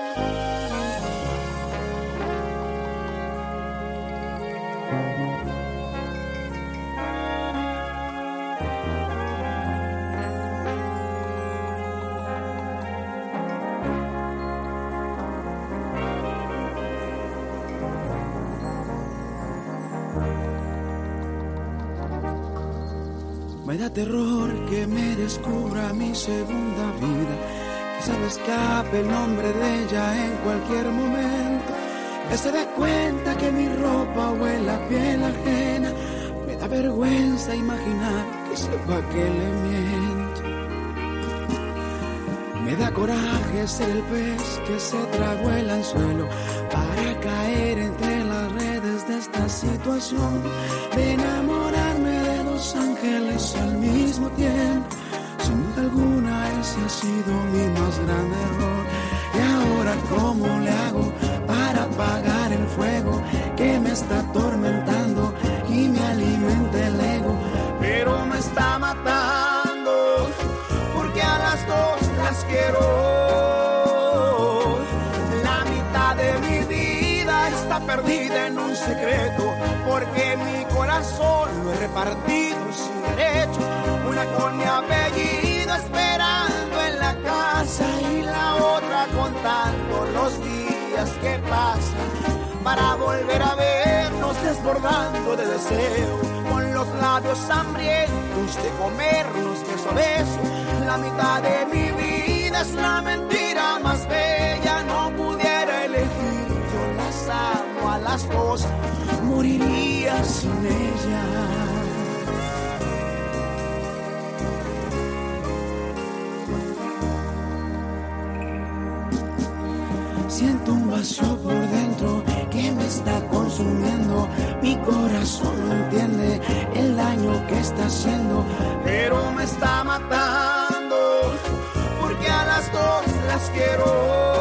Me da terror que me descubra mi segunda vida, que se me escape el nombre de ella en cualquier momento, que se dé cuenta que mi ropa huele a piel ajena. Me da vergüenza imaginar que sepa que le miento. Me da coraje ser el pez que se tragó el anzuelo para caer entre las redes de esta situación, de enamorarme de dos ángeles al mismo tiempo. Sin duda alguna ese ha sido mi más grande error. Y ahora ¿cómo le hago para apagar el fuego que me está atormentando y me alimenta el ego? Pero me está matando porque a las dos las quiero. La mitad de mi vida está perdida en un secreto, porque mi corazón lo he repartido sin derecho. Una con mi apellido esperando en la casa y la otra contando los días que pasan para volver a vernos desbordando de deseo, con los labios hambrientos de comernos beso a beso. La mitad de mi vida es la mentira más bella. No pudiera elegir, yo las amo a las dos, moriría sin ella. Siento un vacío por dentro que me está consumiendo. Mi corazón no entiende el daño que está haciendo, pero me está matando porque a las dos las quiero.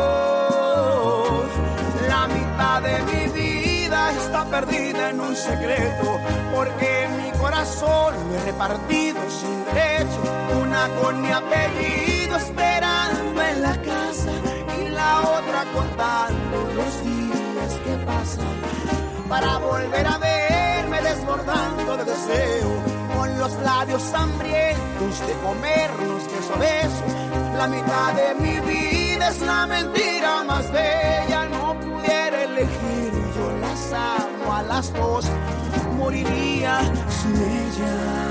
La mitad de mi vida está perdida en un secreto, porque mi corazón lo he repartido sin derecho. Una con mi apellido esperando en la casa y la otra contando los días que pasan para volver a verme desbordando de deseo, con los labios hambrientos de comernos beso a beso. La mitad de mi vida es la mentira más bella. No pudiera elegir, yo las amo a las dos, moriría sin ella.